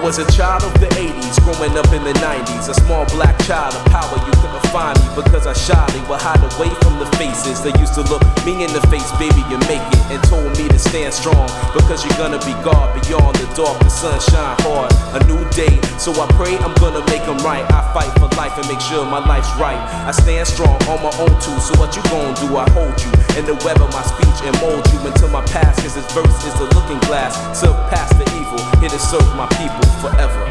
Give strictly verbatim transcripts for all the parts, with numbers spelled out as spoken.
was a child of the eighties, growing up in the nineties. A small black child of power, you couldn't find me because I shyly would hide away from the faces that used to look me in the face, baby, you make it, and told me to stand strong because you're gonna be God beyond the dark, the sun shine hard. A new day, so I pray I'm gonna make them right. I fight for life and make sure my life's right. I stand strong on my own too, so what you gon' do? I hold you in the web of my speech and mold you until my past, cause this verse is the looking glass. Surpass the evil, here to serve my people forever.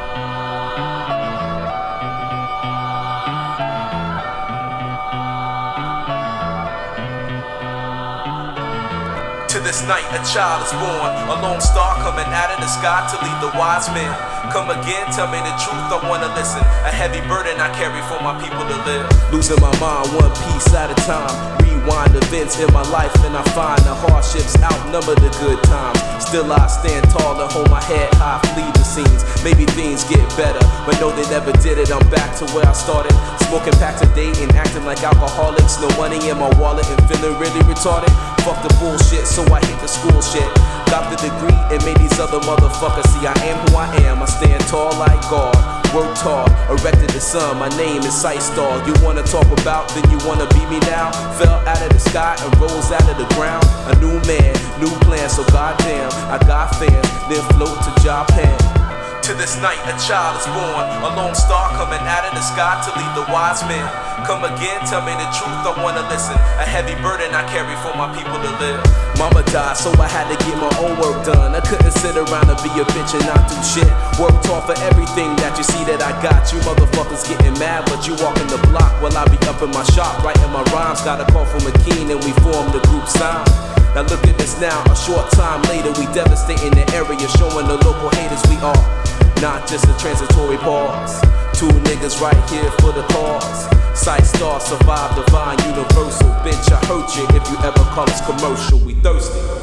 To this night a child is born, a lone star coming out of the sky to lead the wise men. Come again, tell me the truth, I wanna listen. A heavy burden I carry for my people to live. Losing my mind one piece at a time. Rewind events in my life and I find the hardships outnumber the good times. Still I stand tall and hold my head high, flee the scenes. Maybe things get better, but no they never did it. I'm back to where I started, smoking packs a day and acting like alcoholics. No money in my wallet and feeling really retarded. Fuck the bullshit, so I hate the school shit. Got the degree and made these other motherfuckers see I am who I am. I stand tall like God, worked hard, erected the sun. My name is Sight Star. You wanna talk about, then you wanna be me now. Fell out of the sky and rose out of the ground. A new man, new plan, so goddamn I got fans, then float to Japan. To this night a child is born, a lone star coming out of the sky to lead the wise men. Come again, tell me the truth, I wanna listen. A heavy burden I carry for my people to live. Mama died, so I had to get my own work done. I couldn't sit around and be a bitch and not do shit. Worked hard for everything that you see that I got. You motherfuckers getting mad, but you walking the block while I be up in my shop writing my rhymes. Got a call from McKean and we formed the group Sound. Now look at this now, a short time later we devastating the area, showing the local haters we are not just a transitory pause. Two niggas right here for the cause. Sight Star, survive, divine, universal. Bitch, I hurt you if you ever call us commercial. We thirsty.